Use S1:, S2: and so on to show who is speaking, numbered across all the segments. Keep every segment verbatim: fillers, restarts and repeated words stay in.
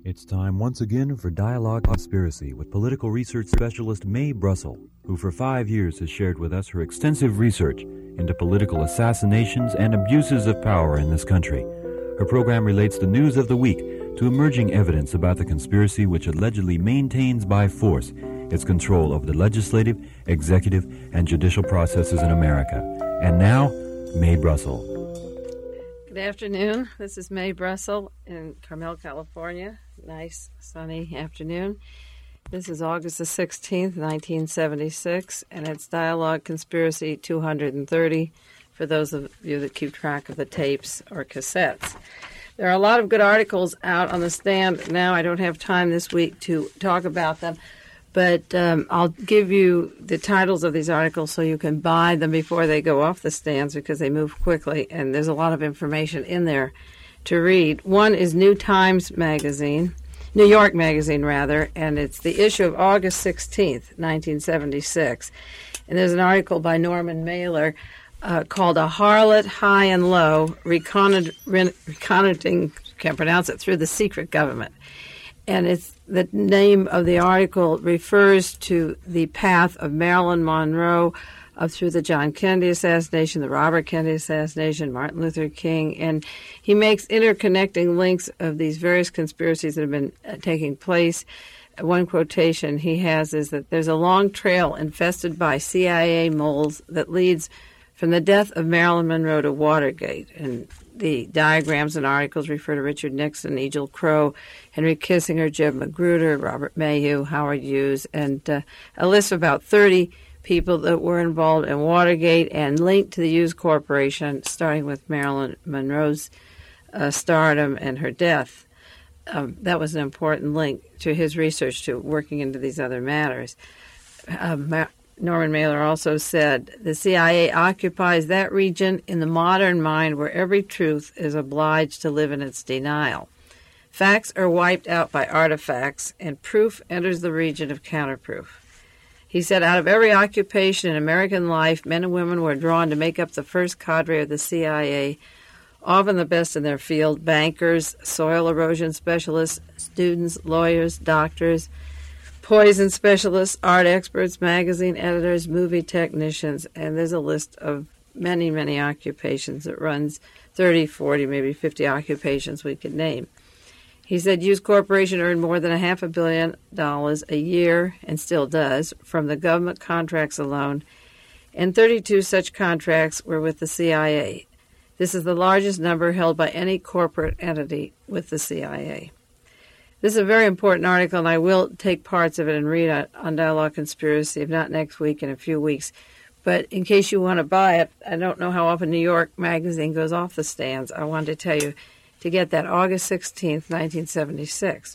S1: It's time once again for Dialogue Conspiracy with political research specialist Mae Brussel, who for five years has shared with us her extensive research into political assassinations and abuses of power in this country. Her program relates the news of the week to emerging evidence about the conspiracy which allegedly maintains by force its control over the legislative, executive, and judicial processes in America. And now, Mae Brussel.
S2: Good afternoon. This is Mae Brussel in Carmel, California. Nice, sunny afternoon. This is August the sixteenth, nineteen seventy-six, and it's Dialogue Conspiracy two hundred thirty for those of you that keep track of the tapes or cassettes. There are a lot of good articles out on the stand now. I don't have time this week to talk about them, but um, I'll give you the titles of these articles so you can buy them before they go off the stands because they move quickly, and there's a lot of information in there to read. One is New Times Magazine, New York Magazine, rather, and it's the issue of August sixteenth, nineteen seventy-six. And there's an article by Norman Mailer uh, called A Harlot High and Low, Reconnoitering, can't pronounce it, Through the Secret Government. And it's the name of the article refers to the path of Marilyn Monroe up through the John Kennedy assassination, the Robert Kennedy assassination, Martin Luther King, and he makes interconnecting links of these various conspiracies that have been uh, taking place. One quotation he has is that there's a long trail infested by C I A moles that leads from the death of Marilyn Monroe to Watergate. And the diagrams and articles refer to Richard Nixon, Egil Crow, Henry Kissinger, Jeb Magruder, Robert Mayhew, Howard Hughes, and uh, a list of about thirty people that were involved in Watergate and linked to the Hughes Corporation, starting with Marilyn Monroe's uh, stardom and her death. Um, that was an important link to his research to working into these other matters. Uh, Ma- Norman Mailer also said, the C I A occupies that region in the modern mind where every truth is obliged to live in its denial. Facts are wiped out by artifacts, and proof enters the region of counterproof. He said, out of every occupation in American life, men and women were drawn to make up the first cadre of the C I A, often the best in their field: bankers, soil erosion specialists, students, lawyers, doctors, poison specialists, art experts, magazine editors, movie technicians, and there's a list of many, many occupations that runs thirty, forty, maybe fifty occupations we could name. He said Hughes Corporation earned more than a half a billion dollars a year, and still does, from the government contracts alone, and thirty-two such contracts were with the C I A. This is the largest number held by any corporate entity with the C I A. This is a very important article, and I will take parts of it and read it on Dialogue Conspiracy, if not next week, in a few weeks. But in case you want to buy it, I don't know how often New York Magazine goes off the stands. I wanted to tell you to get that August sixteenth, nineteen seventy-six.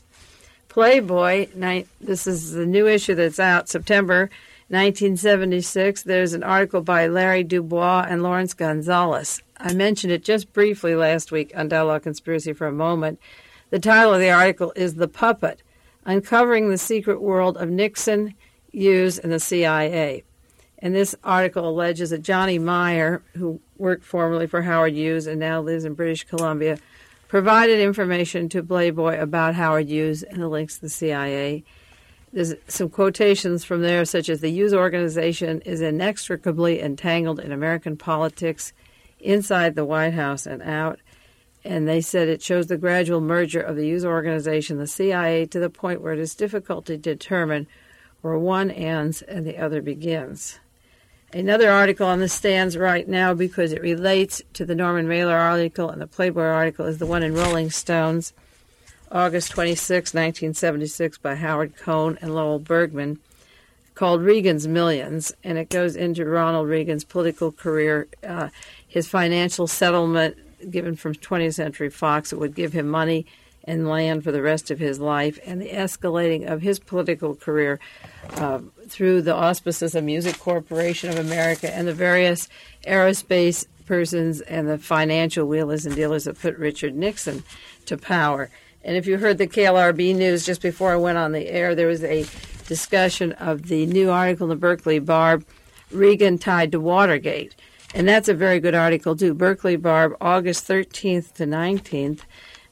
S2: Playboy, ni- this is the new issue that's out, September nineteen seventy-six. There's an article by Larry Dubois and Lawrence Gonzalez. I mentioned it just briefly last week on Dialogue Conspiracy for a moment. The title of the article is The Puppet, Uncovering the Secret World of Nixon, Hughes, and the C I A. And this article alleges that Johnny Meyer, who worked formerly for Howard Hughes and now lives in British Columbia, provided information to Playboy about Howard Hughes and the links to the C I A. There's some quotations from there, such as the Hughes organization is inextricably entangled in American politics, inside the White House and out. And they said it shows the gradual merger of the Hughes organization, the C I A, to the point where it is difficult to determine where one ends and the other begins. Another article on the stands right now, because it relates to the Norman Mailer article and the Playboy article, is the one in Rolling Stones, August twenty-sixth, nineteen seventy-six, by Howard Cohn and Lowell Bergman, called Reagan's Millions, and it goes into Ronald Reagan's political career, uh, his financial settlement given from twentieth Century Fox that would give him money and land for the rest of his life, and the escalating of his political career uh, through the auspices of Music Corporation of America and the various aerospace persons and the financial wheelers and dealers that put Richard Nixon to power. And if you heard the K L R B news just before I went on the air, there was a discussion of the new article in the Berkeley Barb, Reagan Tied to Watergate. And that's a very good article, too. Berkeley Barb, August thirteenth to nineteenth.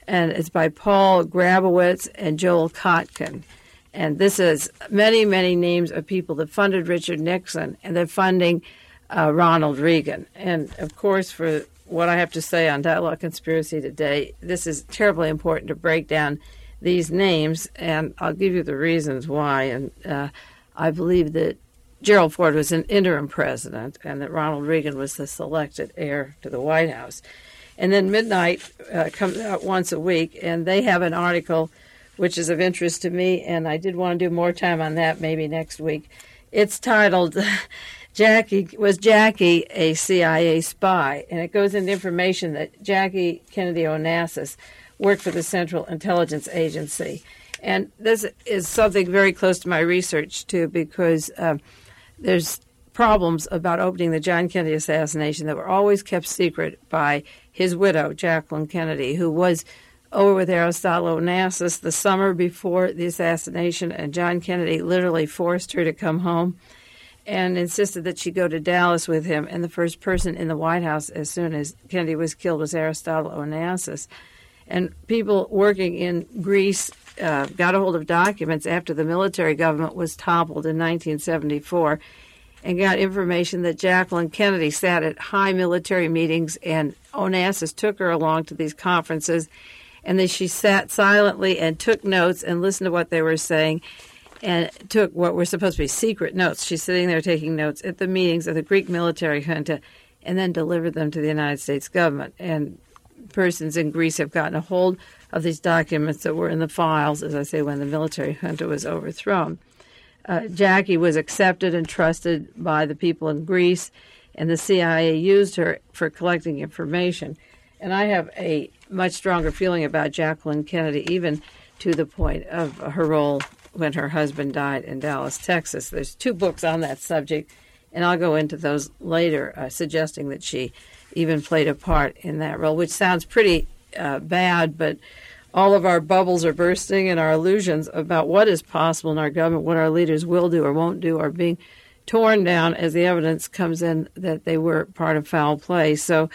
S2: and it's by Paul Grabowitz and Joel Kotkin. And this is many, many names of people that funded Richard Nixon and they're funding uh, Ronald Reagan. And, of course, for what I have to say on Dialogue Conspiracy today, this is terribly important to break down these names, and I'll give you the reasons why. And uh, I believe that Gerald Ford was an interim president and that Ronald Reagan was the selected heir to the White House. And then Midnight uh, comes out once a week, and they have an article which is of interest to me, and I did want to do more time on that maybe next week. It's titled, Jackie, Was Jackie a C I A Spy? And it goes into information that Jackie Kennedy Onassis worked for the Central Intelligence Agency. And this is something very close to my research, too, because um, there's problems about opening the John Kennedy assassination that were always kept secret by his widow, Jacqueline Kennedy, who was over with Aristotle Onassis the summer before the assassination, and John Kennedy literally forced her to come home and insisted that she go to Dallas with him. And the first person in the White House as soon as Kennedy was killed was Aristotle Onassis. And people working in Greece uh, got a hold of documents after the military government was toppled in nineteen seventy-four and got information that Jacqueline Kennedy sat at high military meetings and Onassis took her along to these conferences, and then she sat silently and took notes and listened to what they were saying and took what were supposed to be secret notes. She's sitting there taking notes at the meetings of the Greek military junta and then delivered them to the United States government. And persons in Greece have gotten a hold of these documents that were in the files, as I say, when the military junta was overthrown. Uh, Jackie was accepted and trusted by the people in Greece, and the C I A used her for collecting information. And I have a much stronger feeling about Jacqueline Kennedy, even to the point of her role when her husband died in Dallas, Texas. There's two books on that subject, and I'll go into those later, uh, suggesting that she even played a part in that role, which sounds pretty uh, bad, but all of our bubbles are bursting and our illusions about what is possible in our government, what our leaders will do or won't do, are being torn down as the evidence comes in that they were part of foul play. So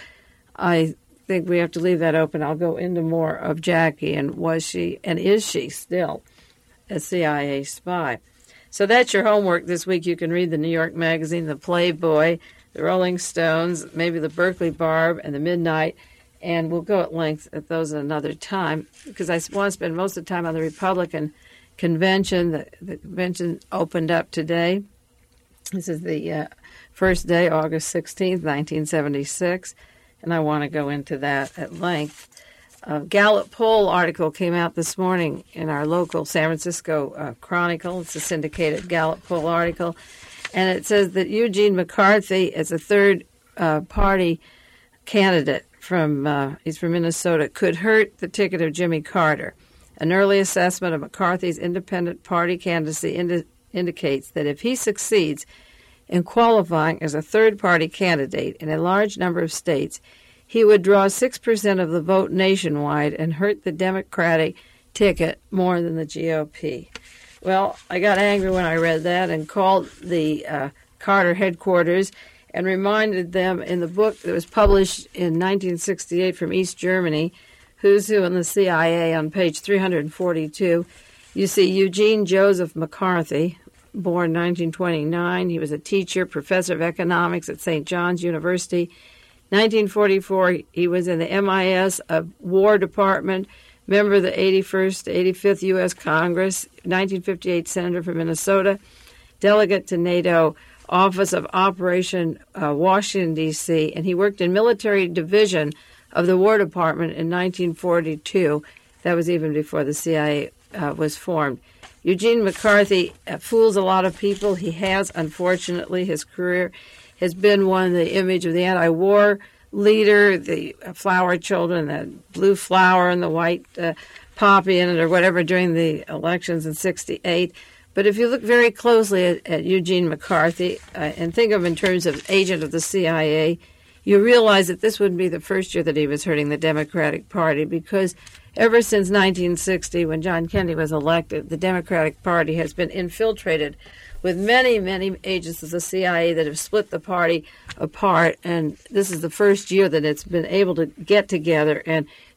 S2: I think we have to leave that open. I'll go into more of Jackie and was she and is she still a C I A spy. So that's your homework this week. You can read the New York Magazine, the Playboy, the Rolling Stones, maybe the Berkeley Barb, and the Midnight, and we'll go at length at those at another time because I want to spend most of the time on the Republican convention. The, the convention opened up today. This is the uh, first day, August sixteenth, nineteen seventy-six, and I want to go into that at length. A Gallup poll article came out this morning in our local San Francisco uh, Chronicle. It's a syndicated Gallup poll article, and it says that Eugene McCarthy, as a third uh, party candidate from uh, he's from Minnesota, could hurt the ticket of Jimmy Carter. An early assessment of McCarthy's independent party candidacy indi- indicates that if he succeeds in qualifying as a third-party candidate in a large number of states, he would draw six percent of the vote nationwide and hurt the Democratic ticket more than the G O P. Well, I got angry when I read that and called the uh, Carter headquarters and reminded them in the book that was published in nineteen sixty-eight from East Germany, Who's Who in the C I A, on page three hundred forty-two, you see Eugene Joseph McCarthy, born nineteen twenty-nine. He was a teacher, professor of economics at Saint John's University. nineteen forty-four, he was in the M I S of War Department, member of the eighty-first to eighty-fifth U S Congress, nineteen fifty-eight senator from Minnesota, delegate to NATO, Office of Operation uh, Washington, D C, and he worked in military division of the War Department in nineteen forty-two. That was even before the C I A uh, was formed. Eugene McCarthy uh, fools a lot of people. He has, unfortunately. His career has been one, the image of the anti-war leader, the flower children, the blue flower and the white uh, poppy in it or whatever during the elections in sixty-eight. But if you look very closely at, at Eugene McCarthy uh, and think of him in terms of agent of the C I A, you realize that this wouldn't be the first year that he was hurting the Democratic Party, because ever since nineteen sixty, when John Kennedy was elected, the Democratic Party has been infiltrated with many, many agents of the C I A that have split the party apart. And this is the first year that it's been able to get together and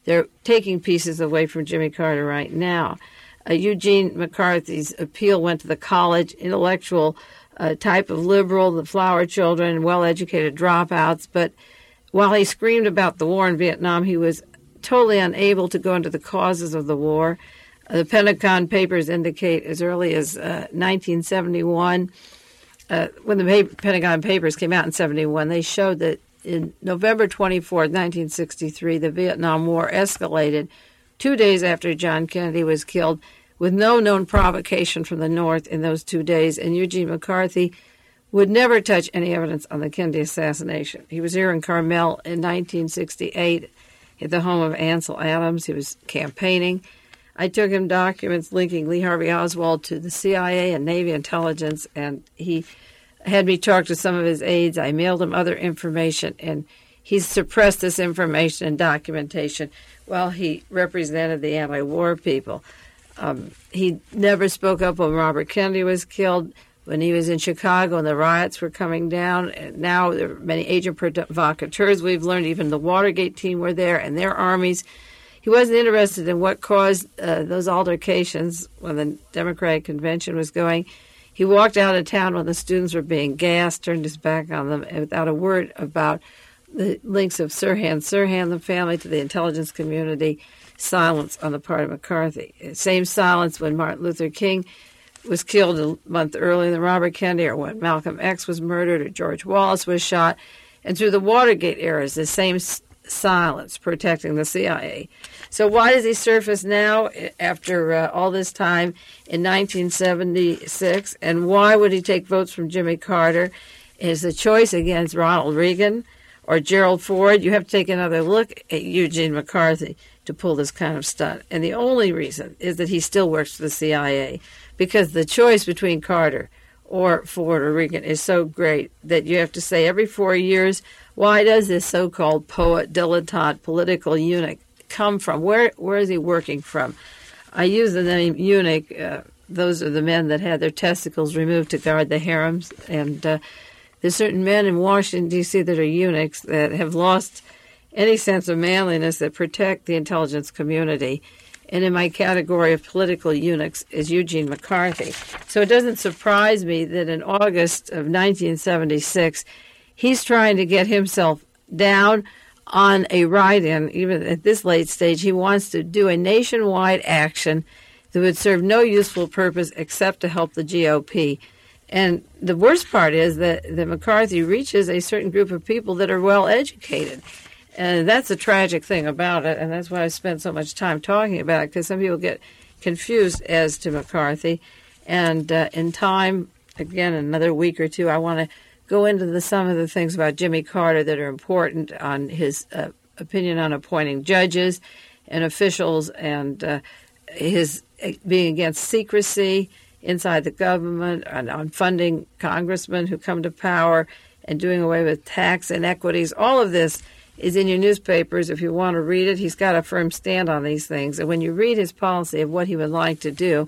S2: they're taking pieces away from Jimmy Carter right now. Uh, Eugene McCarthy's appeal went to the college intellectual uh, type of liberal, the flower children, well-educated dropouts. But while he screamed about the war in Vietnam, he was totally unable to go into the causes of the war. Uh, the Pentagon Papers indicate as early as uh, nineteen seventy-one, uh, when the pa- Pentagon Papers came out in seventy-one, they showed that in November twenty-fourth, nineteen sixty-three, the Vietnam War escalated two days after John Kennedy was killed, with no known provocation from the North in those two days. And Eugene McCarthy would never touch any evidence on the Kennedy assassination. He was here in Carmel in nineteen sixty-eight at the home of Ansel Adams. He was campaigning. I took him documents linking Lee Harvey Oswald to the C I A and Navy intelligence, and he had me talk to some of his aides. I mailed him other information, and he suppressed this information and documentation while he represented the anti-war people. Um, he never spoke up when Robert Kennedy was killed, when he was in Chicago and the riots were coming down. And now there are many agent provocateurs. We've learned even the Watergate team were there and their armies. He wasn't interested in what caused uh, those altercations when the Democratic Convention was going. He walked out of town when the students were being gassed, turned his back on them, and without a word about the links of Sirhan Sirhan, the family, to the intelligence community. Silence on the part of McCarthy. Same silence when Martin Luther King was killed a month earlier than Robert Kennedy, or when Malcolm X was murdered, or George Wallace was shot. And through the Watergate eras, the same s- silence protecting the C I A. So why does he surface now after uh, all this time in nineteen seventy-six? And why would he take votes from Jimmy Carter? Is the choice against Ronald Reagan or Gerald Ford? You have to take another look at Eugene McCarthy to pull this kind of stunt. And the only reason is that he still works for the C I A, because the choice between Carter or Ford or Reagan is so great that you have to say every four years, why does this so-called poet, dilettante, political eunuch come from? Where Where is he working from? I use the name eunuch. Uh, those are the men that had their testicles removed to guard the harems. And uh, there's certain men in Washington, D C that are eunuchs that have lost any sense of manliness, that protect the intelligence community. And in my category of political eunuchs is Eugene McCarthy. So it doesn't surprise me that in August of nineteen seventy-six, he's trying to get himself down on a write-in. Even at this late stage, he wants to do a nationwide action that would serve no useful purpose except to help the G O P. And the worst part is that, that McCarthy reaches a certain group of people that are well-educated. And that's a tragic thing about it, and that's why I spent so much time talking about it, because some people get confused as to McCarthy. And uh, in time, again, another week or two, I want to go into the, some of the things about Jimmy Carter that are important, on his uh, opinion on appointing judges and officials, and uh, his being against secrecy inside the government, and on funding congressmen who come to power, and doing away with tax inequities. All of this is in your newspapers if you want to read it. He's got a firm stand on these things. And when you read his policy of what he would like to do,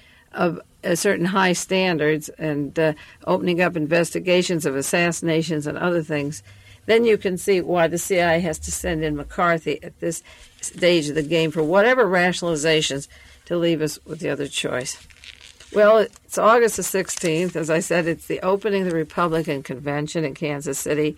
S2: of uh, certain high standards, and uh, opening up investigations of assassinations and other things, then you can see why the C I A has to send in McCarthy at this stage of the game for whatever rationalizations to leave us with the other choice. Well, it's August the sixteenth. As I said, it's the opening of the Republican Convention in Kansas City.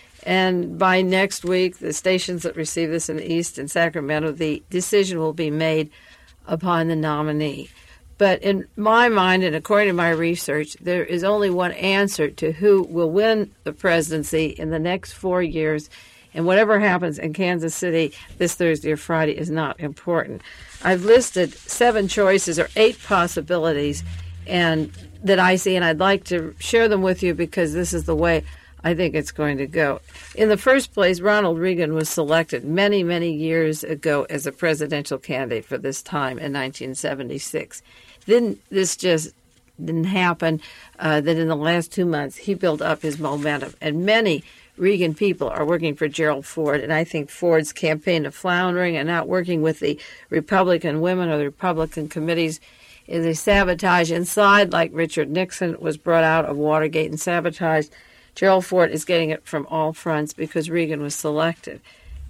S2: And by next week, the stations that receive this in the East and Sacramento, the decision will be made upon the nominee. But in my mind, and according to my research, there is only one answer to who will win the presidency in the next four years. And whatever happens in Kansas City this Thursday or Friday is not important. I've listed seven choices, or eight possibilities, and that I see, and I'd like to share them with you because this is the way I think it's going to go. In the first place, Ronald Reagan was selected many, many years ago as a presidential candidate for this time in nineteen seventy-six. Then this just didn't happen, uh, that in the last two months he built up his momentum. And many Reagan people are working for Gerald Ford, and I think Ford's campaign of floundering and not working with the Republican women or the Republican committees is a sabotage inside, like Richard Nixon was brought out of Watergate and sabotaged. Gerald Ford is getting it from all fronts because Reagan was selected.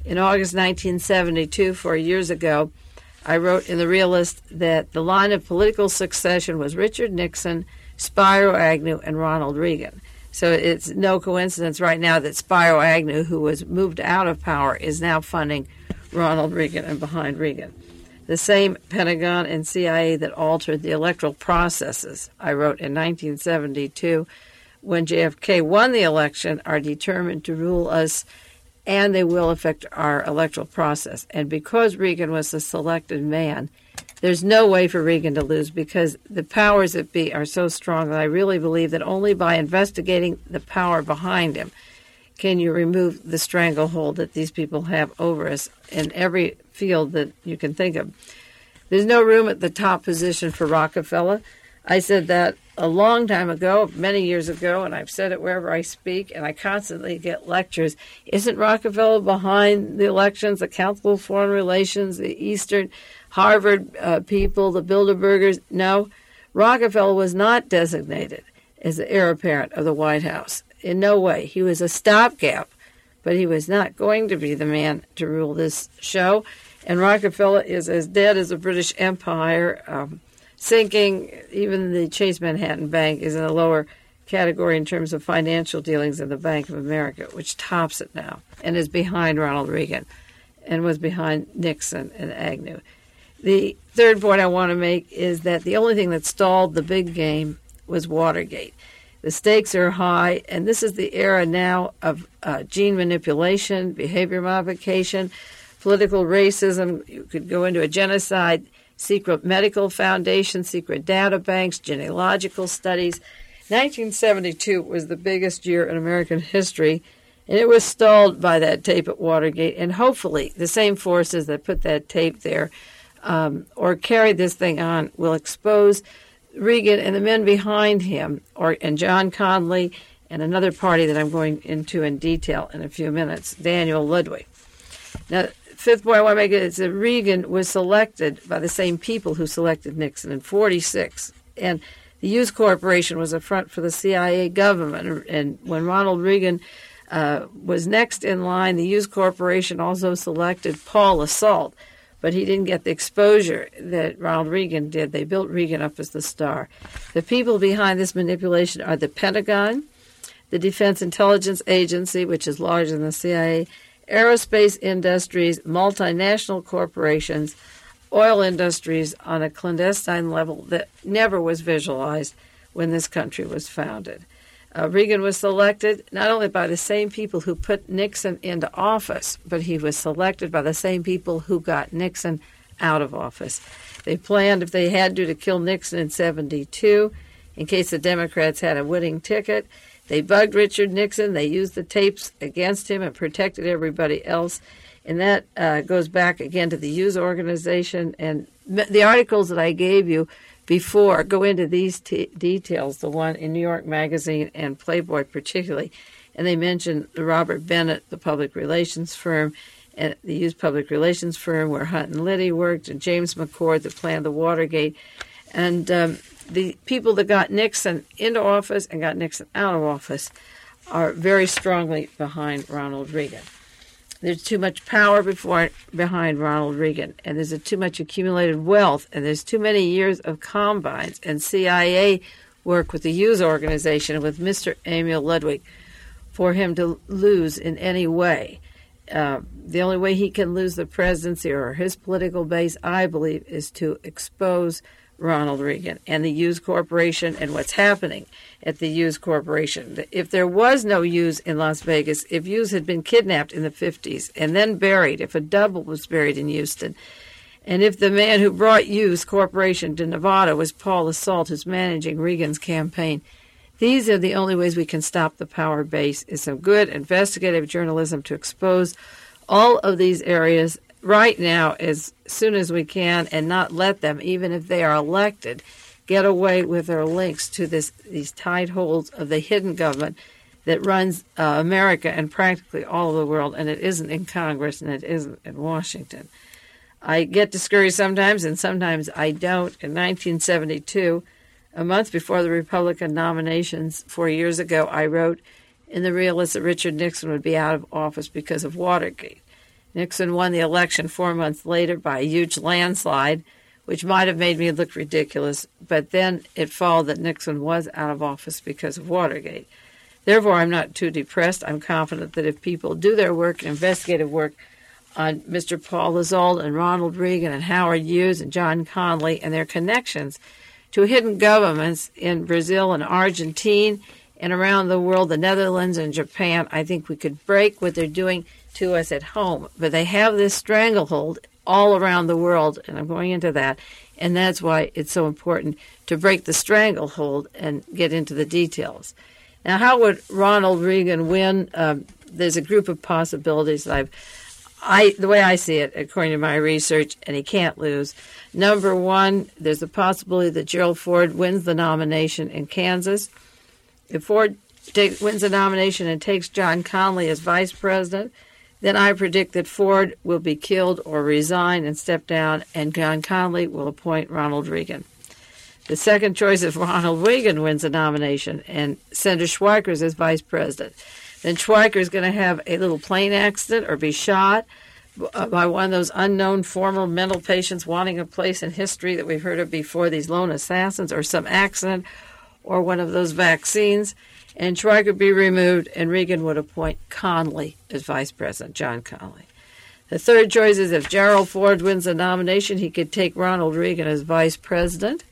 S2: In August nineteen seventy-two, four years ago, I wrote in The Realist that the line of political succession was Richard Nixon, Spiro Agnew, and Ronald Reagan. So it's no coincidence right now that Spiro Agnew, who was moved out of power, is now funding Ronald Reagan and behind Reagan. The same Pentagon and C I A that altered the electoral processes, I wrote in nineteen seventy-two, when J F K won the election, are determined to rule us, and they will affect our electoral process. And because Reagan was the selected man, there's no way for Reagan to lose, because the powers that be are so strong that I really believe that only by investigating the power behind him can you remove the stranglehold that these people have over us in every field that you can think of. There's no room at the top position for Rockefeller. I said that a long time ago, many years ago, and I've said it wherever I speak, and I constantly get lectures. Isn't Rockefeller behind the elections, the Council of Foreign Relations, the Eastern Harvard uh, people, the Bilderbergers? No, Rockefeller was not designated as the heir apparent of the White House. In no way. He was a stopgap, but he was not going to be the man to rule this show. And Rockefeller is as dead as the British Empire, um, sinking. Even the Chase Manhattan Bank is in a lower category in terms of financial dealings than the Bank of America, which tops it now and is behind Ronald Reagan and was behind Nixon and Agnew. The third point I want to make is that the only thing that stalled the big game was Watergate. The stakes are high, and this is the era now of uh, gene manipulation, behavior modification, political racism. You could go into a genocide, secret medical foundations, secret data banks, genealogical studies. nineteen seventy-two was the biggest year in American history, and it was stalled by that tape at Watergate. And hopefully the same forces that put that tape there um, or carried this thing on will expose Reagan and the men behind him, or and John Connally and another party that I'm going into in detail in a few minutes, Daniel Ludwig. Now, fifth point I want to make is that Reagan was selected by the same people who selected Nixon in forty-six, and the Hughes Corporation was a front for the C I A government. And when Ronald Reagan uh, was next in line, the Hughes Corporation also selected Paul Assault, but he didn't get the exposure that Ronald Reagan did. They built Reagan up as the star. The people behind this manipulation are the Pentagon, the Defense Intelligence Agency, which is larger than the C I A, aerospace industries, multinational corporations, oil industries on a clandestine level that never was visualized when this country was founded. Uh, Reagan was selected not only by the same people who put Nixon into office, but he was selected by the same people who got Nixon out of office. They planned, if they had to, to kill Nixon in seventy-two in case the Democrats had a winning ticket. They bugged Richard Nixon. They used the tapes against him and protected everybody else. And that uh, goes back again to the Hughes organization. And the articles that I gave you before go into these t- details, the one in New York Magazine and Playboy particularly. And they mention Robert Bennett, the public relations firm, and the Hughes public relations firm where Hunt and Liddy worked, and James McCord that planned the Watergate. And um, the people that got Nixon into office and got Nixon out of office are very strongly behind Ronald Reagan. There's too much power before behind Ronald Reagan, and there's a too much accumulated wealth, and there's too many years of combines and C I A work with the Hughes organization and with Mister Emil Ludwig for him to lose in any way. Uh, the only way he can lose the presidency or his political base, I believe, is to expose Ronald Reagan and the Hughes Corporation and what's happening at the Hughes Corporation. If there was no Hughes in Las Vegas, if Hughes had been kidnapped in the fifties and then buried, if a double was buried in Houston, and if the man who brought Hughes Corporation to Nevada was Paul Assault, who's managing Reagan's campaign, these are the only ways we can stop the power base, is some good investigative journalism to expose all of these areas right now as soon as we can, and not let them, even if they are elected, get away with their links to this these tight holds of the hidden government that runs uh, America and practically all of the world, and it isn't in Congress and it isn't in Washington. I get discouraged sometimes, and sometimes I don't. In nineteen seventy-two, a month before the Republican nominations four years ago, I wrote in The Realist that Richard Nixon would be out of office because of Watergate. Nixon won the election four months later by a huge landslide, which might have made me look ridiculous, but then it followed that Nixon was out of office because of Watergate. Therefore, I'm not too depressed. I'm confident that if people do their work, investigative work, on Mister Paul Lazold and Ronald Reagan and Howard Hughes and John Connally and their connections to hidden governments in Brazil and Argentina and around the world, the Netherlands and Japan, I think we could break what they're doing to us at home. But they have this stranglehold all around the world, and I'm going into that, and that's why it's so important to break the stranglehold and get into the details. Now, how would Ronald Reagan win? Um, there's a group of possibilities that I've I, the way I see it, according to my research, and he can't lose. Number one, there's a possibility that Gerald Ford wins the nomination in Kansas. If Ford take, wins the nomination and takes John Connally as vice president, then I predict that Ford will be killed or resign and step down, and John Connally will appoint Ronald Reagan. The second choice is Ronald Reagan wins the nomination and Senator Schweikers as vice president. Then Schweiker is going to have a little plane accident or be shot by one of those unknown former mental patients wanting a place in history that we've heard of before, these lone assassins, or some accident, or one of those vaccines. And Schweiker would be removed, and Reagan would appoint Connally as vice president, John Connally. The third choice is if Gerald Ford wins the nomination, he could take Ronald Reagan as vice president.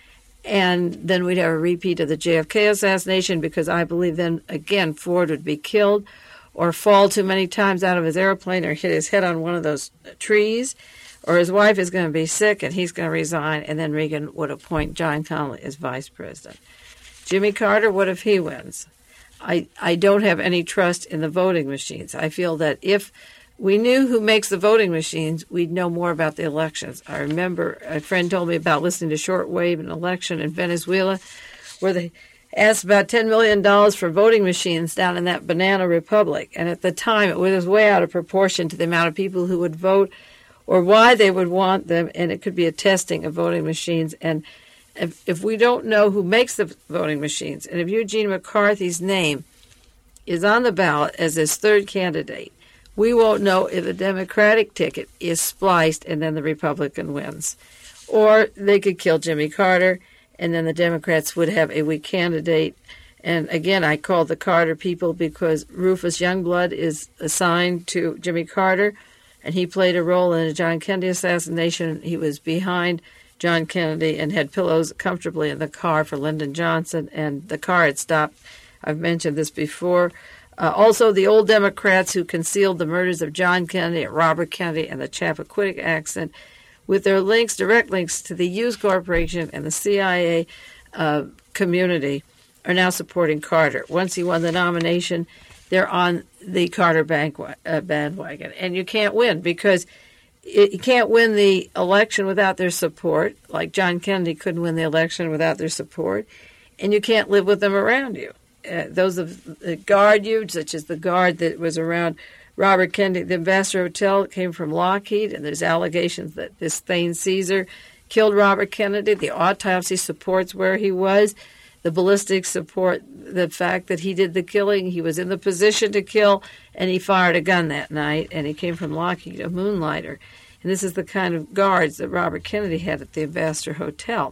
S2: And then we'd have a repeat of the J F K assassination, because I believe then, again, Ford would be killed or fall too many times out of his airplane or hit his head on one of those trees, or his wife is going to be sick and he's going to resign, and then Reagan would appoint John Connally as vice president. Jimmy Carter, what if he wins? I, I don't have any trust in the voting machines. I feel that if we knew who makes the voting machines, we'd know more about the elections. I remember a friend told me about listening to shortwave an election in Venezuela where they asked about ten million dollars for voting machines down in that banana republic. And at the time, it was way out of proportion to the amount of people who would vote or why they would want them, and it could be a testing of voting machines. And if, if we don't know who makes the voting machines, and if Eugene McCarthy's name is on the ballot as his third candidate, we won't know if the Democratic ticket is spliced and then the Republican wins. Or they could kill Jimmy Carter, and then the Democrats would have a weak candidate. And again, I call the Carter people because Rufus Youngblood is assigned to Jimmy Carter, and he played a role in the John Kennedy assassination. He was behind John Kennedy and had pillows comfortably in the car for Lyndon Johnson, and the car had stopped. I've mentioned this before. Uh, also, the old Democrats who concealed the murders of John Kennedy, Robert Kennedy, and the Chappaquiddick accident, with their links, direct links to the Hughes Corporation and the C I A uh, community, are now supporting Carter. Once he won the nomination, they're on the Carter bank, uh, bandwagon. And you can't win because it, you can't win the election without their support, like John Kennedy couldn't win the election without their support, and you can't live with them around you. Uh, those of the guard you, such as the guard that was around Robert Kennedy, the Ambassador Hotel, came from Lockheed, and there's allegations that this Thane Caesar killed Robert Kennedy. The autopsy supports where he was. The ballistics support the fact that he did the killing. He was in the position to kill, and he fired a gun that night, and he came from Lockheed, a moonlighter. And this is the kind of guards that Robert Kennedy had at the Ambassador Hotel.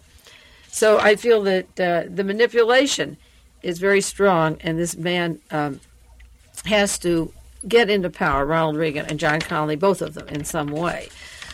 S2: So I feel that uh, the manipulation is very strong, and this man um, has to get into power, Ronald Reagan and John Connally, both of them, in some way.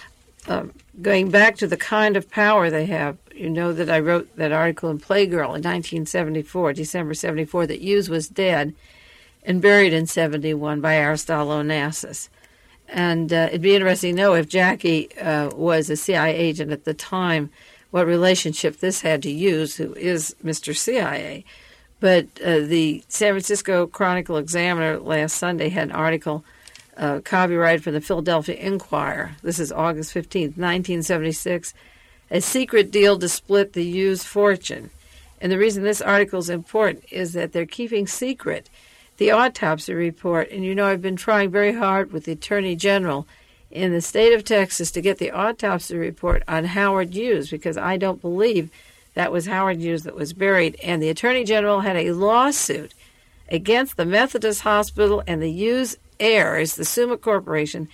S2: Um, going back to the kind of power they have, you know that I wrote that article in Playgirl in nineteen seventy-four, December seventy-four, that Hughes was dead and buried in seventy-one by Aristotle Onassis. And uh, it'd be interesting to know if Jackie uh, was a C I A agent at the time, what relationship this had to Hughes, who is Mister C I A. But uh, the San Francisco Chronicle-Examiner last Sunday had an article uh, copyrighted from the Philadelphia Inquirer. This is August fifteenth, nineteen seventy-six. A secret deal to split the Hughes fortune. And the reason this article is important is that they're keeping secret the autopsy report. And you know, I've been trying very hard with the Attorney General in the state of Texas to get the autopsy report on Howard Hughes, because I don't believe that was Howard Hughes that was buried. And the Attorney General had a lawsuit against the Methodist Hospital and the Hughes heirs, the Summa Corporation,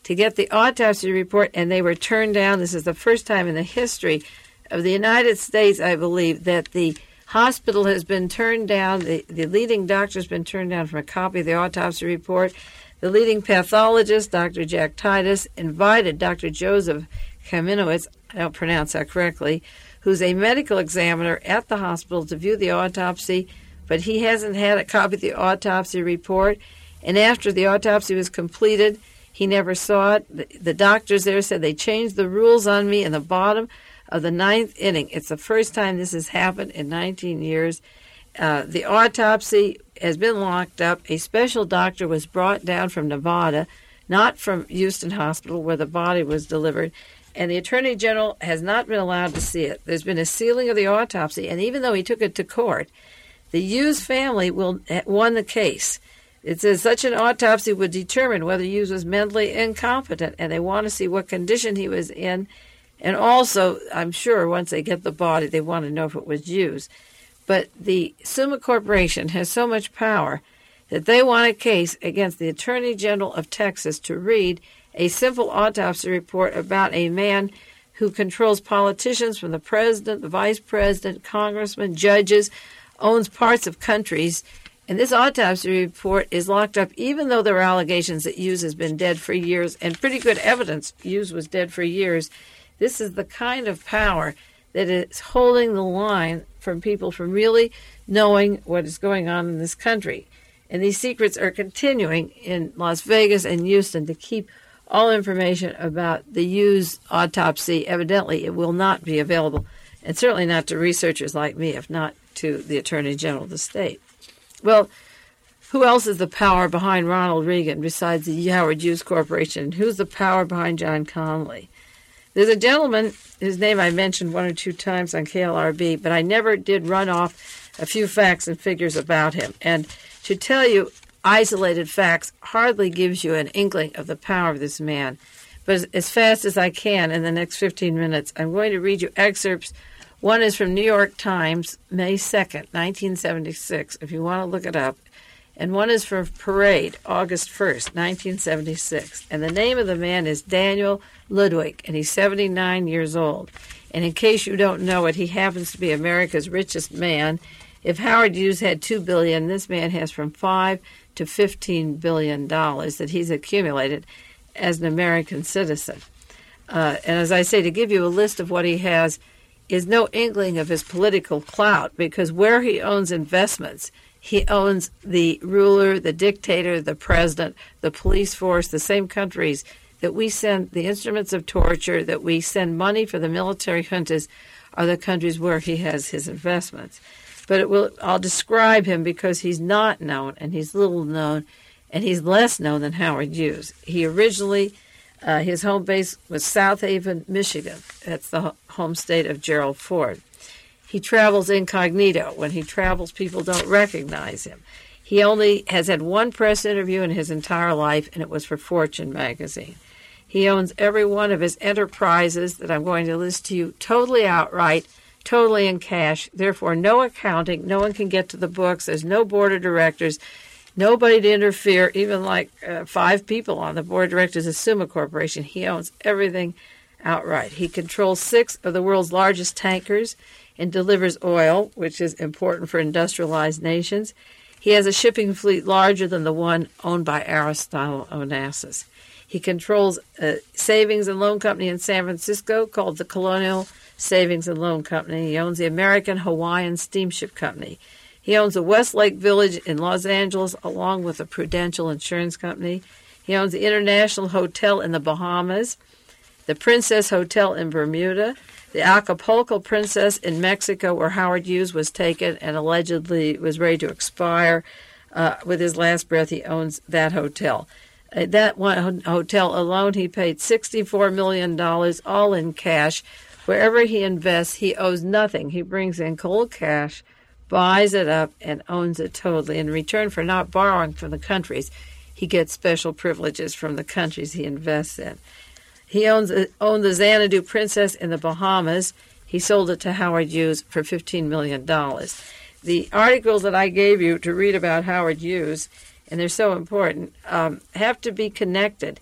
S2: to get the autopsy report, and they were turned down. This is the first time in the history of the United States, I believe, that the hospital has been turned down, the, the leading doctor has been turned down from a copy of the autopsy report. The leading pathologist, Doctor Jack Titus, invited Doctor Joseph Kaminowitz, I don't pronounce that correctly, who's a medical examiner at the hospital, to view the autopsy, but he hasn't had a copy of the autopsy report. And after the autopsy was completed, he never saw it. The, the doctors there said they changed the rules on me in the bottom of the ninth inning. It's the first time this has happened in nineteen years. Uh, the autopsy has been locked up. A special doctor was brought down from Nevada, not from Houston Hospital where the body was delivered, and the Attorney General has not been allowed to see it. There's been a sealing of the autopsy, and even though he took it to court, the Hughes family will won the case. It says such an autopsy would determine whether Hughes was mentally incompetent, and they want to see what condition he was in. And also, I'm sure once they get the body, they want to know if it was Hughes. But the Summa Corporation has so much power that they want a case against the Attorney General of Texas to read a simple autopsy report about a man who controls politicians, from the president, the vice president, congressmen, judges, owns parts of countries. And this autopsy report is locked up, even though there are allegations that Hughes has been dead for years, and pretty good evidence Hughes was dead for years. This is the kind of power that is holding the line from people from really knowing what is going on in this country. And these secrets are continuing in Las Vegas and Houston to keep all information about the Hughes autopsy. Evidently, it will not be available, and certainly not to researchers like me, if not to the Attorney General of the state. Well, who else is the power behind Ronald Reagan besides the Howard Hughes Corporation? Who's the power behind John Connally? There's a gentleman, his name I mentioned one or two times on K L R B, but I never did run off a few facts and figures about him. And to tell you isolated facts hardly gives you an inkling of the power of this man. But as fast as I can in the next fifteen minutes, I'm going to read you excerpts. One is from New York Times, May second, nineteen seventy-six, if you want to look it up. And one is from Parade, August first, nineteen seventy-six. And the name of the man is Daniel Ludwig, and he's seventy-nine years old. And in case you don't know it, he happens to be America's richest man. If Howard Hughes had two billion dollars, this man has from five to fifteen billion dollars that he's accumulated as an American citizen. Uh, and as I say, to give you a list of what he has is no inkling of his political clout, because where he owns investments, he owns the ruler, the dictator, the president, the police force, the same countries that we send the instruments of torture, that we send money for the military juntas, are the countries where he has his investments. But it will, I'll describe him because he's not known, and he's little known, and he's less known than Howard Hughes. He originally, uh, his home base was South Haven, Michigan. That's the home state of Gerald Ford. He travels incognito. When he travels, people don't recognize him. He only has had one press interview in his entire life, and it was for Fortune magazine. He owns every one of his enterprises that I'm going to list to you totally outright, totally in cash. Therefore, no accounting. No one can get to the books. There's no board of directors. Nobody to interfere, even like uh, five people on the board of directors of Summa Corporation. He owns everything outright. He controls six of the world's largest tankers and delivers oil, which is important for industrialized nations. He has a shipping fleet larger than the one owned by Aristotle Onassis. He controls a savings and loan company in San Francisco called the Colonial Savings and Loan Company. He owns the American Hawaiian Steamship Company. He owns the Westlake Village in Los Angeles along with the Prudential Insurance Company. He owns the International Hotel in the Bahamas, the Princess Hotel in Bermuda, the Acapulco Princess in Mexico, where Howard Hughes was taken and allegedly was ready to expire. Uh, with his last breath, he owns that hotel. Uh, that one hotel alone, he paid sixty-four million dollars, all in cash. Wherever he invests, he owes nothing. He brings in cold cash, buys it up, and owns it totally. In return for not borrowing from the countries, he gets special privileges from the countries he invests in. He owns owned the Xanadu Princess in the Bahamas. He sold it to Howard Hughes for fifteen million dollars. The articles that I gave you to read about Howard Hughes, and they're so important, um, have to be connected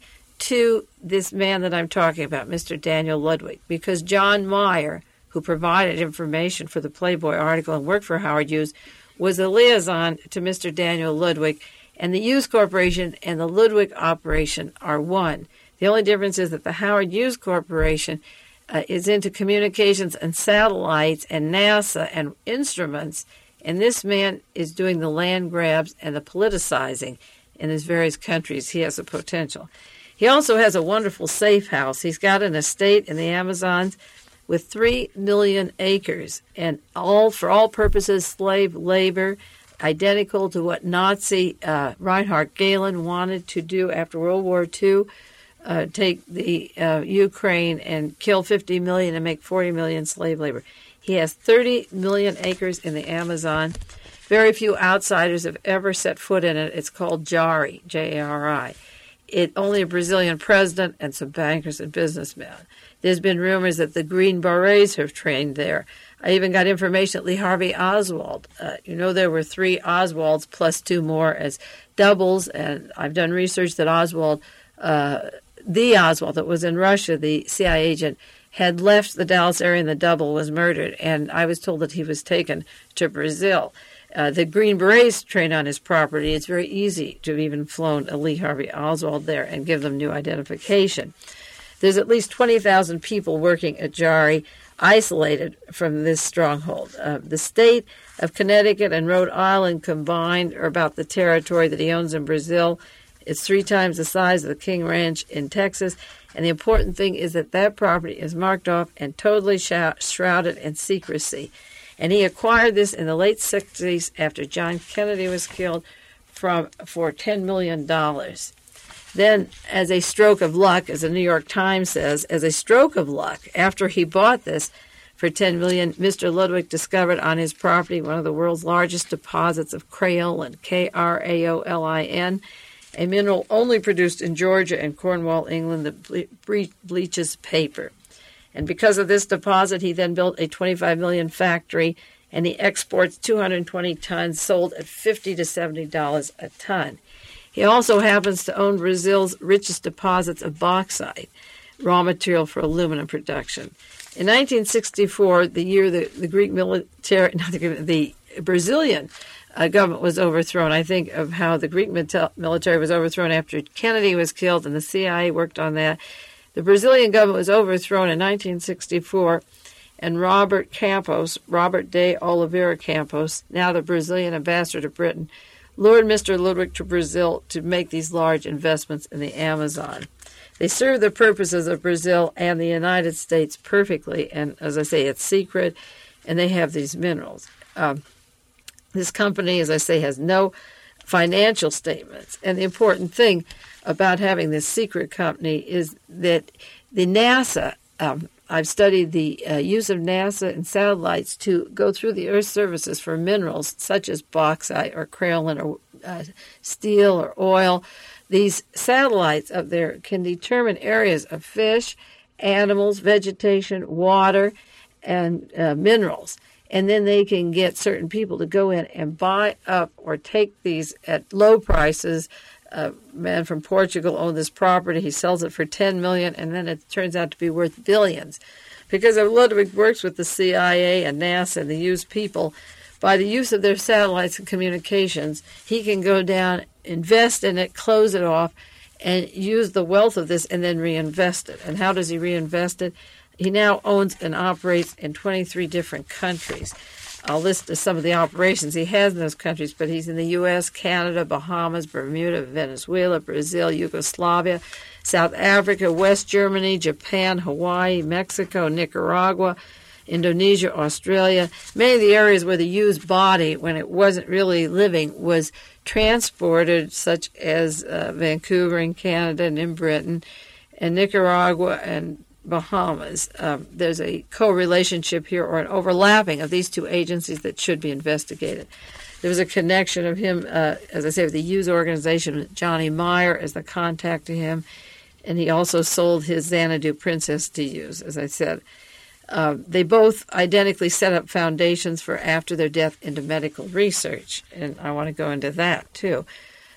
S2: to this man that I'm talking about, Mister Daniel Ludwig, because John Meyer, who provided information for the Playboy article and worked for Howard Hughes, was a liaison to Mister Daniel Ludwig, and the Hughes Corporation and the Ludwig operation are one. The only difference is that the Howard Hughes Corporation uh, is into communications and satellites and NASA and instruments, and this man is doing the land grabs and the politicizing in his various countries. He has the potential. He also has a wonderful safe house. He's got an estate in the Amazons with three million acres, and all for all purposes slave labor, identical to what Nazi uh, Reinhard Gehlen wanted to do after World War Two, uh, take the uh, Ukraine and kill fifty million and make forty million slave labor. He has thirty million acres in the Amazon. Very few outsiders have ever set foot in it. It's called Jari, J A R I. It only a Brazilian president and some bankers and businessmen. There's been rumors that the Green Berets have trained there. I even got information that Lee Harvey Oswald, uh, you know, there were three Oswalds plus two more as doubles, and I've done research that Oswald, uh, the Oswald that was in Russia, the C I A agent, had left the Dallas area and the double was murdered, and I was told that he was taken to Brazil. Uh, the Green Berets trained on his property. It's very easy to have even flown a Lee Harvey Oswald there and give them new identification. There's at least twenty thousand people working at Jari, isolated from this stronghold. Uh, the state of Connecticut and Rhode Island combined are about the territory that he owns in Brazil. It's three times the size of the King Ranch in Texas. And the important thing is that that property is marked off and totally shrouded in secrecy. And he acquired this in the late sixties after John Kennedy was killed from for ten million dollars. Then, as a stroke of luck, as the New York Times says, as a stroke of luck, after he bought this for ten million dollars, Mister Ludwig discovered on his property one of the world's largest deposits of kraolin, K R A O L I N, a mineral only produced in Georgia and Cornwall, England, that ble- bleaches paper. And because of this deposit, he then built a twenty-five million dollars factory, and he exports two hundred twenty tons, sold at fifty to seventy dollars a ton. He also happens to own Brazil's richest deposits of bauxite, raw material for aluminum production. In nineteen sixty-four, the year the, the Greek military, not the, the Brazilian uh, government was overthrown, I think of how the Greek military was overthrown after Kennedy was killed, and the C I A worked on that. The Brazilian government was overthrown in nineteen sixty-four, and Robert Campos, Robert de Oliveira Campos, now the Brazilian ambassador to Britain, lured Mister Ludwig to Brazil to make these large investments in the Amazon. They serve the purposes of Brazil and the United States perfectly, and as I say, it's secret, and they have these minerals. Um, this company, as I say, has no financial statements, and the important thing about having this secret company is that the NASA, um, I've studied the uh, use of NASA and satellites to go through the Earth's surfaces for minerals such as bauxite or kraolin or uh, steel or oil. These satellites up there can determine areas of fish, animals, vegetation, water, and uh, minerals. And then they can get certain people to go in and buy up or take these at low prices. A man from Portugal owned this property. He sells it for ten million dollars, and then it turns out to be worth billions. Because Ludwig works with the C I A and NASA and the Hughes people, by the use of their satellites and communications, he can go down, invest in it, close it off, and use the wealth of this and then reinvest it. And how does he reinvest it? He now owns and operates in twenty-three different countries. I'll list some of the operations he has in those countries, but he's in the U S, Canada, Bahamas, Bermuda, Venezuela, Brazil, Yugoslavia, South Africa, West Germany, Japan, Hawaii, Mexico, Nicaragua, Indonesia, Australia. Many of the areas where the used body, when it wasn't really living, was transported, such as uh, Vancouver in Canada and in Britain, and Nicaragua and Bahamas. Um, there's a co-relationship here or an overlapping of these two agencies that should be investigated. There was a connection of him, uh, as I say, with the Hughes organization, with Johnny Meyer as the contact to him, and he also sold his Xanadu princess to Hughes, as I said. Uh, they both identically set up foundations for after their death into medical research, and I want to go into that too.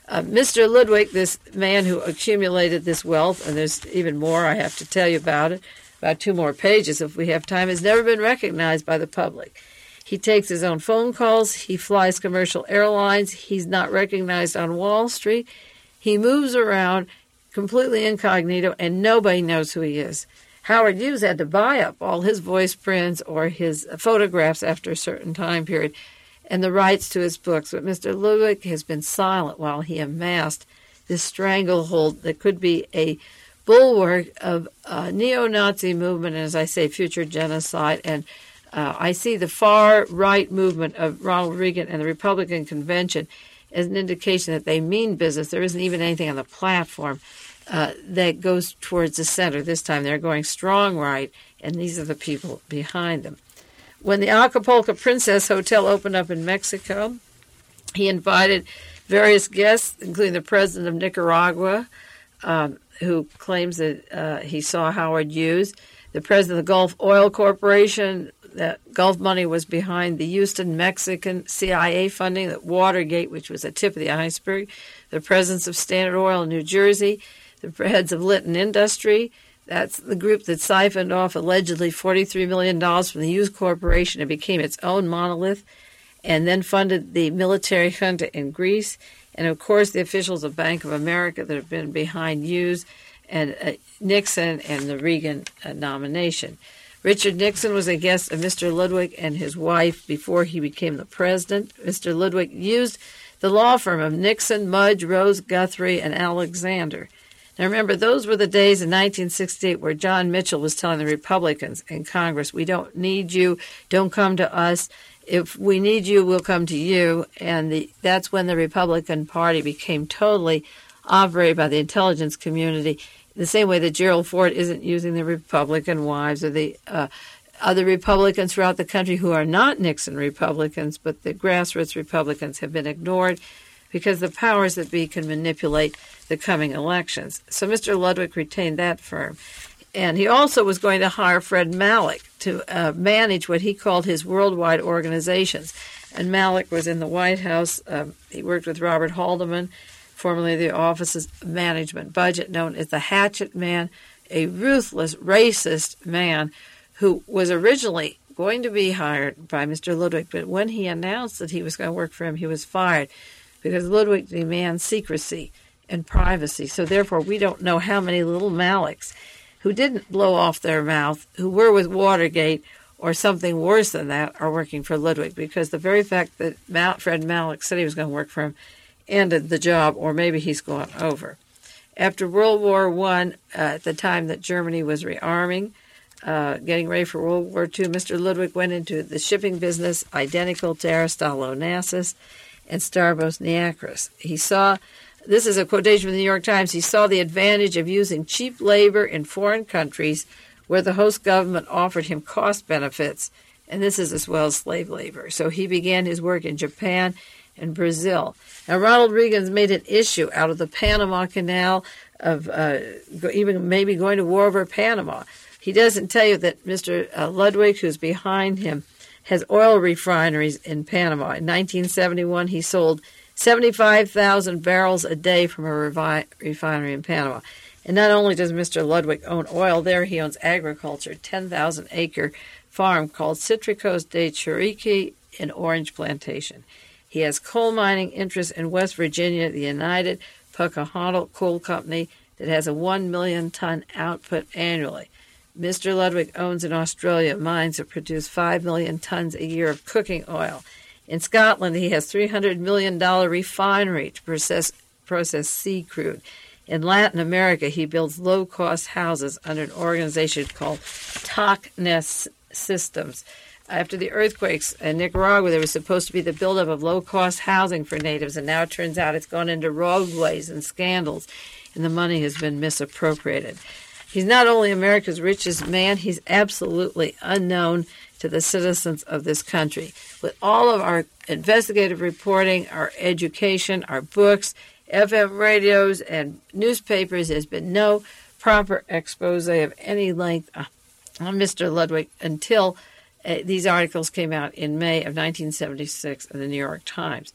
S2: Uh, Mister Ludwig, this man who accumulated this wealth, and there's even more I have to tell you about it, about two more pages if we have time, has never been recognized by the public. He takes his own phone calls. He flies commercial airlines. He's not recognized on Wall Street. He moves around completely incognito, and nobody knows who he is. Howard Hughes had to buy up all his voice prints or his photographs after a certain time period and the rights to his books. But Mister Ludwig has been silent while he amassed this stranglehold that could be a bulwark of uh, neo-Nazi movement and, as I say, future genocide. And uh, I see the far-right movement of Ronald Reagan and the Republican Convention as an indication that they mean business. There isn't even anything on the platform uh, that goes towards the center. This time they're going strong right, and these are the people behind them. When the Acapulco Princess Hotel opened up in Mexico, he invited various guests, including the president of Nicaragua, um, who claims that uh, he saw Howard Hughes, the president of the Gulf Oil Corporation. That Gulf money was behind the Houston Mexican C I A funding, that Watergate, which was a tip of the iceberg, the presence of Standard Oil in New Jersey, the heads of Litton Industry. That's the group that siphoned off allegedly forty-three million dollars from the Hughes Corporation and became its own monolith, and then funded the military junta in Greece, and of course the officials of Bank of America that have been behind Hughes and uh, Nixon and the Reagan uh, nomination. Richard Nixon was a guest of Mister Ludwig and his wife before he became the president. Mister Ludwig used the law firm of Nixon, Mudge, Rose, Guthrie, and Alexander. Now remember, those were the days in nineteen sixty-eight where John Mitchell was telling the Republicans in Congress, we don't need you, don't come to us. If we need you, we'll come to you. And the, that's when the Republican Party became totally operated by the intelligence community, the same way that Gerald Ford isn't using the Republican wives or the uh, other Republicans throughout the country who are not Nixon Republicans, but the grassroots Republicans have been ignored because the powers that be can manipulate the coming elections. So Mister Ludwig retained that firm. And he also was going to hire Fred Malek to uh, manage what he called his worldwide organizations. And Malek was in the White House. Um, he worked with Robert Haldeman, formerly the Office of Management Budget, known as the Hatchet Man, a ruthless, racist man who was originally going to be hired by Mister Ludwig, but when he announced that he was going to work for him, he was fired because Ludwig demands secrecy and privacy. So therefore, we don't know how many little Maleks who didn't blow off their mouth, who were with Watergate or something worse than that, are working for Ludwig, because the very fact that Mal- Fred Malek said he was going to work for him ended the job, or maybe he's gone over. After World War One, uh, at the time that Germany was rearming, uh, getting ready for World War Two, Mister Ludwig went into the shipping business, identical to Aristotle Onassis and Stavros Niarchos. He saw, this is a quotation from the New York Times, he saw the advantage of using cheap labor in foreign countries where the host government offered him cost benefits, and this is as well as slave labor. So he began his work in Japan and Brazil. Now, Ronald Reagan's made an issue out of the Panama Canal, of uh, even maybe going to war over Panama. He doesn't tell you that Mister Uh, Ludwig, who's behind him, has oil refineries in Panama. In nineteen seventy-one, he sold seventy-five thousand barrels a day from a revi- refinery in Panama. And not only does Mister Ludwig own oil there, he owns agriculture, ten thousand acre farm called Citricos de Chiriqui in Orange Plantation. He has coal mining interests in West Virginia, the United Pocahontas Coal Company, that has a one million ton output annually. Mister Ludwig owns in Australia mines that produce five million tons a year of cooking oil. In Scotland, he has three hundred million dollars refinery to process, process sea crude. In Latin America, he builds low-cost houses under an organization called Tacnes Systems. After the earthquakes in Nicaragua, there was supposed to be the buildup of low-cost housing for natives, and now it turns out it's gone into roadways and scandals, and the money has been misappropriated. He's not only America's richest man, he's absolutely unknown to the citizens of this country. With all of our investigative reporting, our education, our books, F M radios, and newspapers, there's been no proper expose of any length on Mister Ludwig until uh, these articles came out in May of nineteen seventy-six in the New York Times.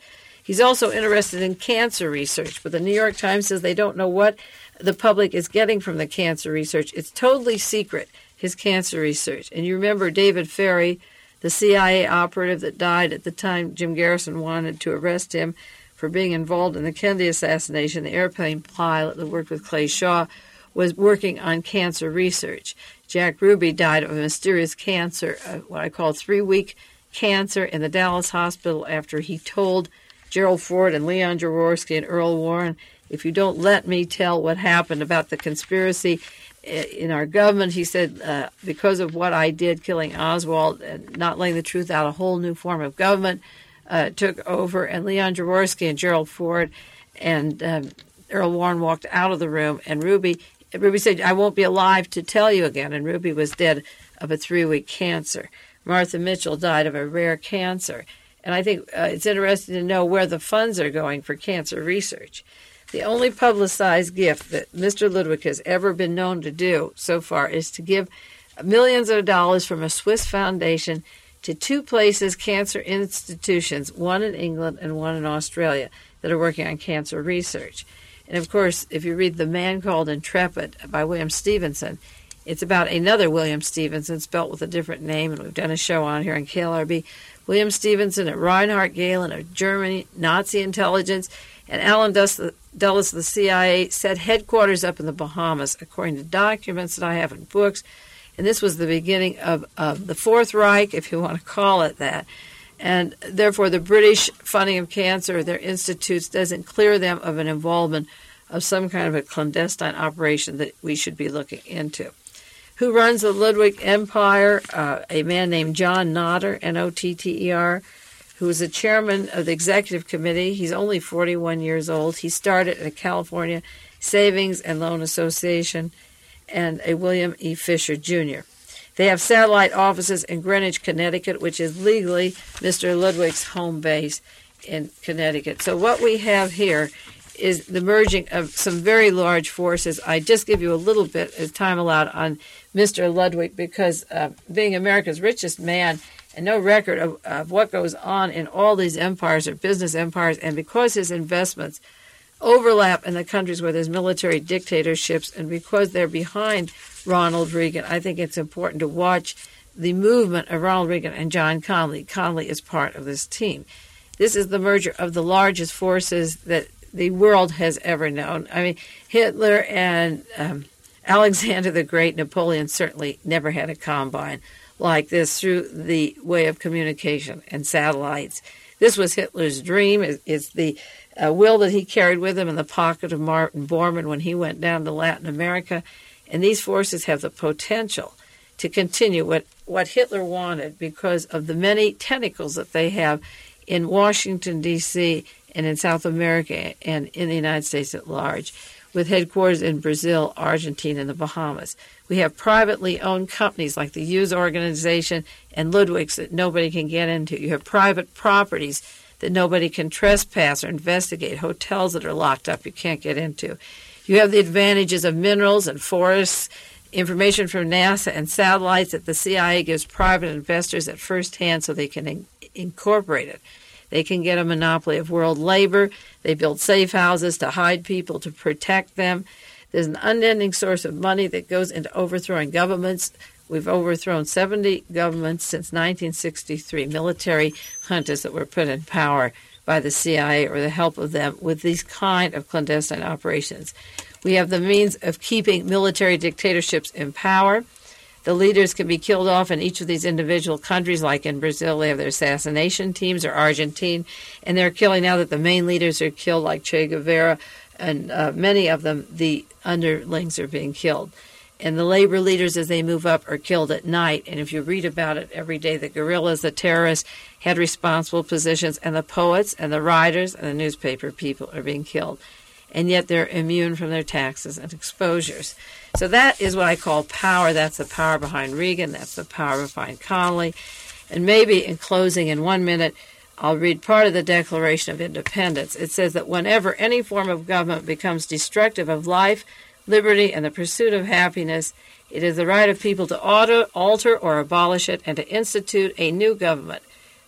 S2: He's also interested in cancer research, but the New York Times says they don't know what the public is getting from the cancer research. It's totally secret, his cancer research. And you remember David Ferrie, the C I A operative that died at the time Jim Garrison wanted to arrest him for being involved in the Kennedy assassination. The airplane pilot that worked with Clay Shaw was working on cancer research. Jack Ruby died of a mysterious cancer, uh, what I call three-week cancer, in the Dallas hospital after he told Gerald Ford and Leon Jaworski and Earl Warren, if you don't let me tell what happened about the conspiracy in our government, he said, uh, because of what I did, killing Oswald and not letting the truth out, a whole new form of government uh, took over. And Leon Jaworski and Gerald Ford and um, Earl Warren walked out of the room. And Ruby, Ruby said, I won't be alive to tell you again. And Ruby was dead of a three-week cancer. Martha Mitchell died of a rare cancer. And I think uh, it's interesting to know where the funds are going for cancer research. The only publicized gift that Mister Ludwig has ever been known to do so far is to give millions of dollars from a Swiss foundation to two places, cancer institutions, one in England and one in Australia, that are working on cancer research. And, of course, if you read The Man Called Intrepid by William Stevenson, it's about another William Stevenson spelt with a different name, and we've done a show on here on K L R B. William Stevenson and Reinhard Gehlen of Germany, Nazi intelligence, and Alan Dulles of the C I A set headquarters up in the Bahamas, according to documents that I have in books. And this was the beginning of, of the Fourth Reich, if you want to call it that. And therefore, the British funding of cancer, their institutes, doesn't clear them of an involvement of some kind of a clandestine operation that we should be looking into. Who runs the Ludwig Empire? Uh, a man named John Notter, N O T T E R, who is the chairman of the executive committee. He's only forty-one years old. He started at a California Savings and Loan Association, and a William E. Fisher Junior They have satellite offices in Greenwich, Connecticut, which is legally Mister Ludwig's home base in Connecticut. So what we have here is the merging of some very large forces. I just give you a little bit, as time allowed, on Mister Ludwig, because uh, being America's richest man and no record of, of what goes on in all these empires or business empires, and because his investments overlap in the countries where there's military dictatorships, and because they're behind Ronald Reagan, I think it's important to watch the movement of Ronald Reagan and John Connally. Connally is part of this team. This is the merger of the largest forces that the world has ever known. I mean, Hitler and um, Alexander the Great, Napoleon certainly never had a combine like this through the way of communication and satellites. This was Hitler's dream. It's the uh, will that he carried with him in the pocket of Martin Bormann when he went down to Latin America. And these forces have the potential to continue what, what Hitler wanted because of the many tentacles that they have in Washington, D C, and in South America and in the United States at large, with headquarters in Brazil, Argentina, and the Bahamas. We have privately owned companies like the Hughes Organization and Ludwig's that nobody can get into. You have private properties that nobody can trespass or investigate, hotels that are locked up you can't get into. You have the advantages of minerals and forests, information from NASA and satellites that the C I A gives private investors at first hand so they can in- incorporate it. They can get a monopoly of world labor. They build safe houses to hide people, to protect them. There's an unending source of money that goes into overthrowing governments. We've overthrown seventy governments since nineteen sixty-three, military juntas that were put in power by the C I A or the help of them with these kind of clandestine operations. We have the means of keeping military dictatorships in power. The leaders can be killed off in each of these individual countries, like in Brazil, they have their assassination teams, or Argentina, and they're killing now that the main leaders are killed, like Che Guevara, and uh, many of them, the underlings are being killed. And the labor leaders, as they move up, are killed at night. And if you read about it every day, the guerrillas, the terrorists, had responsible positions, and the poets and the writers and the newspaper people are being killed. And yet they're immune from their taxes and exposures. So that is what I call power. That's the power behind Reagan. That's the power behind Connally. And maybe in closing, in one minute, I'll read part of the Declaration of Independence. It says that whenever any form of government becomes destructive of life, liberty, and the pursuit of happiness, it is the right of people to alter, alter or abolish it and to institute a new government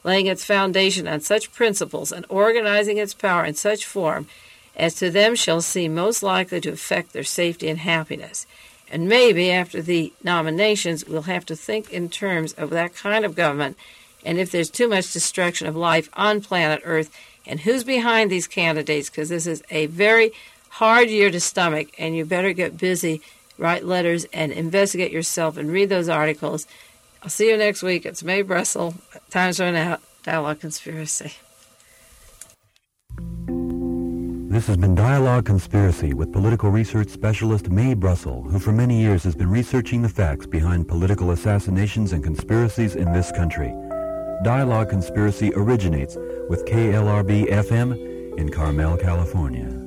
S2: laying its foundation on such principles and organizing its power in such form as to them shall seem most likely to affect their safety and happiness. And maybe after the nominations, we'll have to think in terms of that kind of government, and if there's too much destruction of life on planet Earth, and who's behind these candidates, because this is a very hard year to stomach, and you better get busy, write letters, and investigate yourself, and read those articles. I'll see you next week. It's Mae Brussell. Time's run out. Dialogue Conspiracy.
S1: This has been Dialogue Conspiracy with political research specialist Mae Brussell, who for many years has been researching the facts behind political assassinations and conspiracies in this country. Dialogue Conspiracy originates with K L R B F M in Carmel, California.